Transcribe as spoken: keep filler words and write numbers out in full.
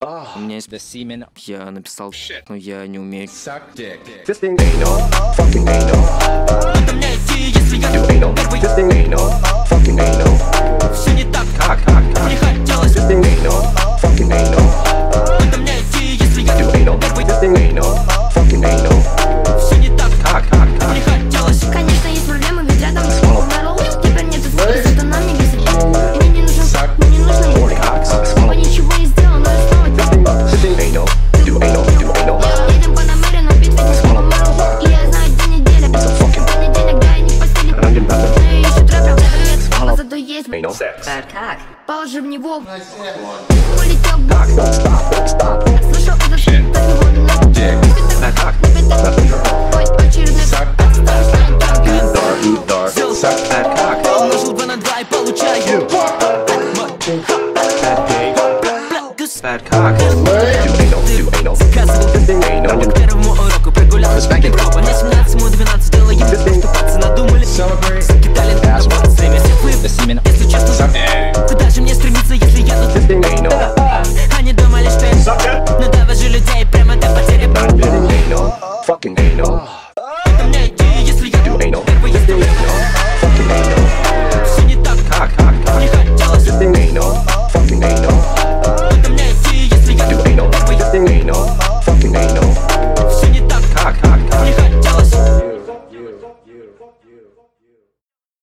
У меня есть семена. Я написал, но я не умею. Fisting anal, fucking anal. Do anal, fisting anal, fucking anal. Все не так, Cock, cock, cock. не хотелось. Fisting anal, fucking anal. Надо мне идти, если я Do anal, fisting anal, fucking anal. Все не так, Cock, cock, cock. не хотелось. Конечно, есть проблемы, ведь рядом умирал. Теперь нету стресса, это нам не везет. Мне не нужен, мне не нужен Forty cock, cock, Снова swallow. ничего не сделал, но я снова Fisting, fisting anal. Do anal, do anal. едем по намеренно, бить ведь не снова мэру. И я знаю, день недели, понедельник, да, я не в постели. Random button. Но я ищу трэпер, привет, зато есть Anal sex. положи в него. Полетел в Cock, don't stop, don't stop. слышал этот шум, так его на Dick. Fat cock. Messenger. Ой, очередной Suck. Eat dar, eat dar. Suck fat cock. Умножил два на два и получаю. Fat pig. Плюс Fat cock. Do anal, do anal. заказывал Fisting anal. к первому уроку прогулялась Respect it. по